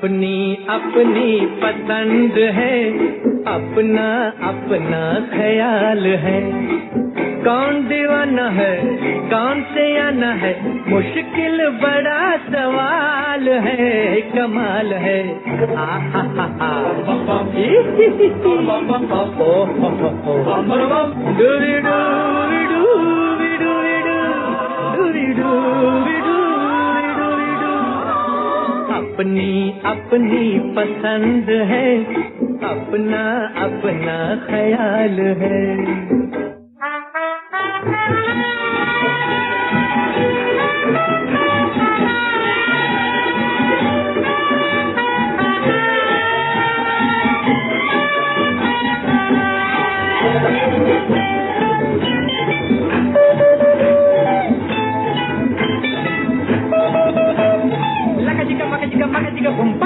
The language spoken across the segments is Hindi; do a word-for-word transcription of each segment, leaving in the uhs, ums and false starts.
अपनी अपनी पसंद है, अपना अपना ख्याल है। कौन दीवाना है, कौन से आना है, मुश्किल बड़ा सवाल है, कमाल है। आ हा हा हा डूरी डूरी डूरी डूरी डूरी डूरी डूरी डू। अपनी अपनी पसंद है, अपना अपना ख्याल है। Laka jika maka jika maka jika bumpa.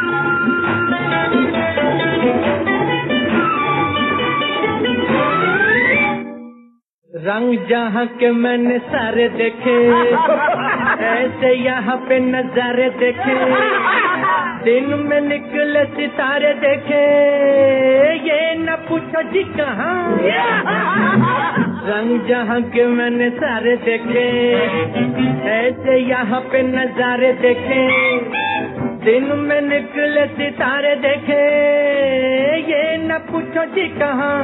रंग जहाँ के मैंने सारे देखे, ऐसे यहाँ पे नजारे देखे। दिन में निकले सितारे देखे, ये न पूछो जी कहाँ। रंग जहाँ के मैंने सारे देखे, ऐसे यहाँ पे नजारे देखे। दिन में निकले सितारे देखे, ये न पूछो जी कहाँ।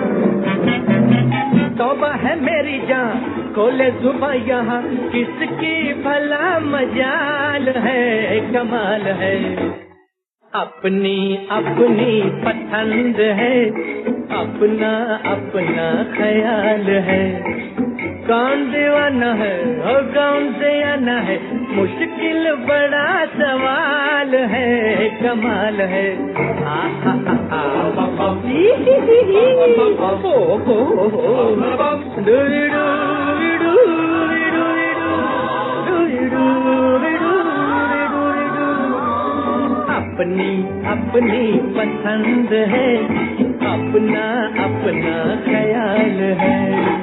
तौबा है मेरी जान, खोले जुबां यहाँ, किसकी भला मजाल है, कमाल है। अपनी अपनी पसंद है, अपना अपना ख्याल है। कौन दीवाना है और कौन से आना है, मुश्किल बड़ा सवाल है, कमाल है। आ हा हा हा ही ही ही ही हो हो हो डूरी डूरी डूरी डूरी डूरी डूरी डूरी डू। अपनी अपनी पसंद है, अपना अपना ख्याल है।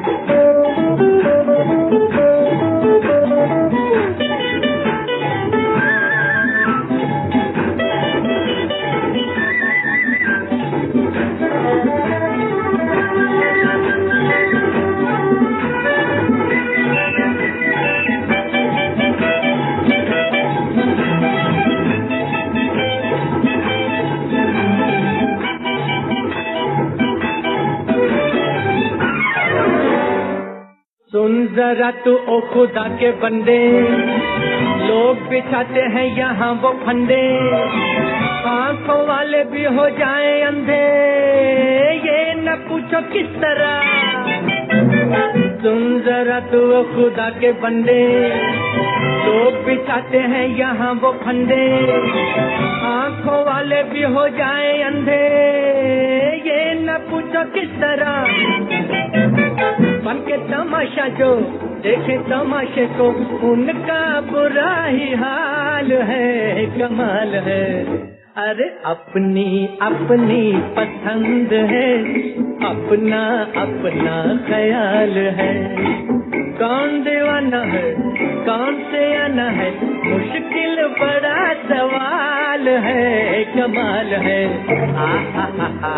सुन जरा तू ओ खुदा के बंदे, लोग बिछाते हैं यहाँ वो फंदे। आंखों वाले भी हो जाए अंधे, ये न पूछो किस तरह। सुन जरा तू ओ खुदा के बंदे, लोग बिछाते हैं यहाँ वो फंदे। आंखों वाले भी हो जाए अंधे, ये न पूछो किस तरह। बन के तमाशा जो देखे तमाशे को, उनका बुरा ही हाल है, कमाल है। अरे अपनी अपनी पसंद है, अपना अपना ख्याल है। कौन दीवाना है, कौन से आना है, मुश्किल बड़ा सवाल है, कमाल है। आ हा हा हा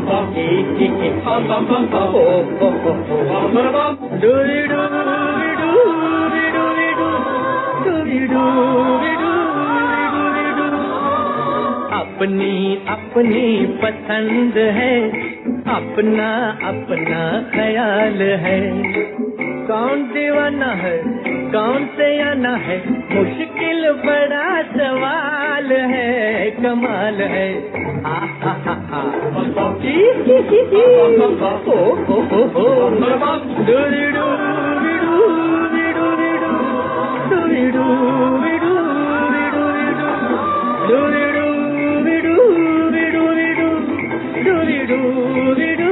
डूरी डूरी डूरी डूरी डूरी डूरी डूरी डू। अपनी अपनी पसंद है, अपना अपना ख्याल है। कौन दीवाना है, कौन से आना है, मुश्किल बड़ा सवाल है, कमाल है। आ हा हा हा ही ही ही ही हो हो हो हो डूरी डूरी डूरी डूरी डूरी डूरी डूरी डूरी डूरी डूरी डूरी डूरी डूरी डूरी डूरी डूरी।